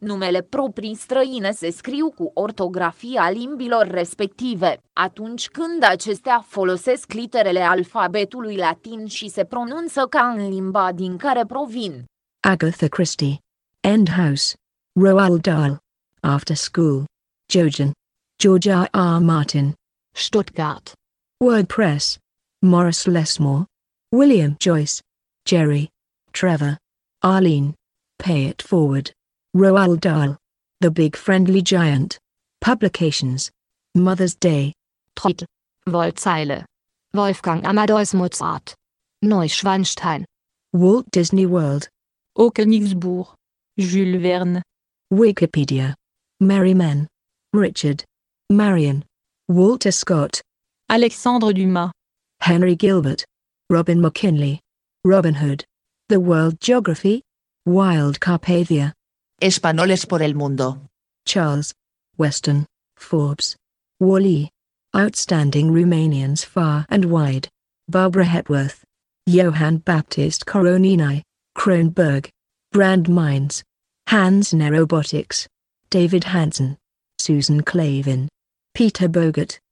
Numele proprii străine se scriu cu ortografia limbilor respective, atunci când acestea folosesc literele alfabetului latin și se pronunță ca în limba din care provin. Agatha Christie. End House. Roald Dahl. After School. Jojen. George R. Martin. Stuttgart. WordPress. Morris Lesmore. William Joyce. Jerry. Trevor. Arlene. Pay It Forward. Roald Dahl. The Big Friendly Giant. Publications. Mother's Day. Trottel. Wollzeile. Wolfgang Amadeus Mozart. Neuschwanstein. Walt Disney World. Königsbourg. Jules Verne. Wikipedia. Merry Men. Richard. Marion. Walter Scott. Alexandre Dumas. Henry Gilbert. Robin McKinley. Robin Hood. The World Geography. Wild Carpathia. Españoles por el mundo. Charles. Weston. Forbes. Wally. Outstanding Romanians far and wide. Barbara Hepworth. Johann Baptist Koronini. Kronberg. Brand Mines. Hans Robotics. David Hansen. Susan Clavin. Peter Bogart.